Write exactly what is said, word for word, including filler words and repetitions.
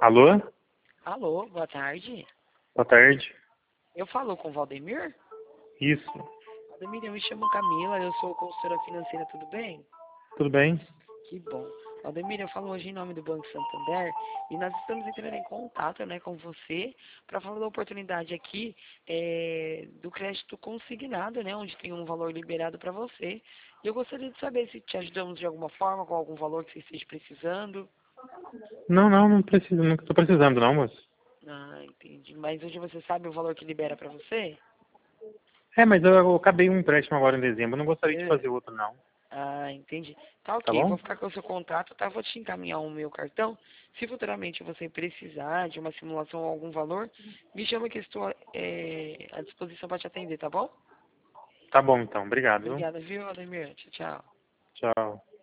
Alô? Alô, boa tarde. Boa tarde. Eu falo com o Valdemir? Isso. Valdemir, eu me chamo Camila, eu sou consultora financeira, tudo bem? Tudo bem? Que bom. Valdemir, eu falo hoje em nome do Banco Santander e nós estamos entrando em contato, né, com você para falar da oportunidade aqui é, do crédito consignado, né, onde tem um valor liberado para você. E eu gostaria de saber se te ajudamos de alguma forma, com algum valor que você esteja precisando. Não, não, não preciso, não estou precisando não, moço. Ah, entendi. Mas hoje você sabe o valor que libera para você? É, mas eu, eu acabei um empréstimo agora em dezembro, não gostaria de É. fazer outro não. Ah, entendi. Tá Tá ok, bom? vou ficar com o seu contato, tá? Vou te encaminhar o meu cartão. Se futuramente você precisar de uma simulação ou algum valor, me chama que eu estou é, à disposição para te atender, tá bom? Tá bom então, obrigado. Viu? Obrigada, viu, Ademir? Tchau, tchau. Tchau.